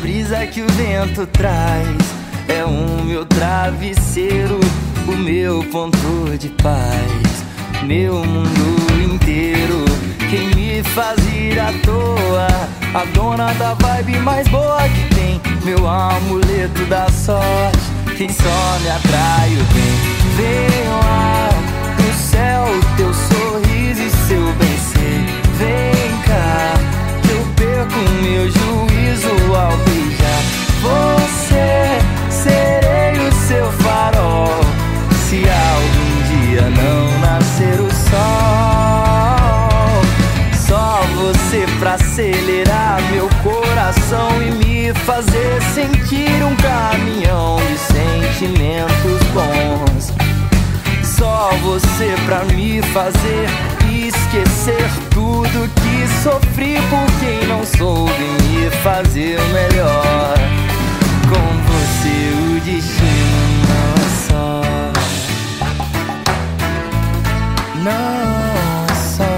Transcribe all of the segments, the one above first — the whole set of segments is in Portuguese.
brisa que o vento traz, é o meu travesseiro, o meu ponto de paz, meu mundo inteiro. Quem me faz ir à toa, a dona da vibe mais boa que tem, meu amuleto da sorte, quem só me atrai o bem. Vem lá do céu, teu sorriso e seu bem ser. Vem cá, que eu perco meu juízo ao beijar você. Serei o seu farol, se algum dia não nascer o sol. Só você pra acelerar meu coração e me fazer sentir um caminhão de sentimentos bons. Só você pra me fazer esquecer tudo que sofri por quem não soube me fazer melhor. Com você o destino não é só, não é só.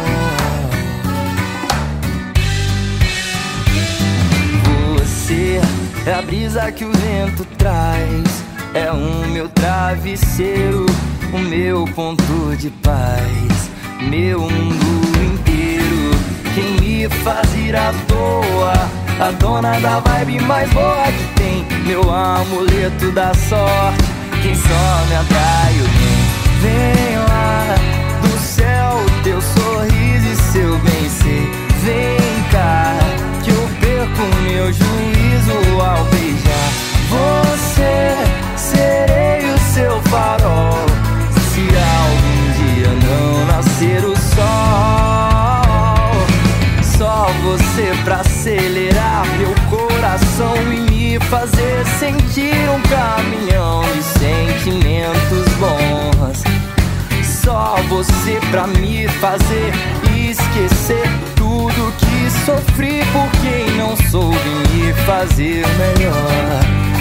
Você é a brisa que o vento traz, é o meu travesseiro, o meu ponto de paz, meu mundo inteiro. Quem me faz ir à toa, a dona da vibe mais boa que tem, meu amuleto da sorte, quem só me atrai o bem. Vem lá do céu, teu sorriso e seu bem ser. Vem cá, que eu perco meu juízo ao beijar você. Serei o seu farol, se algum dia não nascer o sol. Só você pra acelerar meu coração e me fazer sentir um caminhão de sentimentos bons. Só você pra me fazer esquecer tudo que sofri por quem não soube me fazer melhor.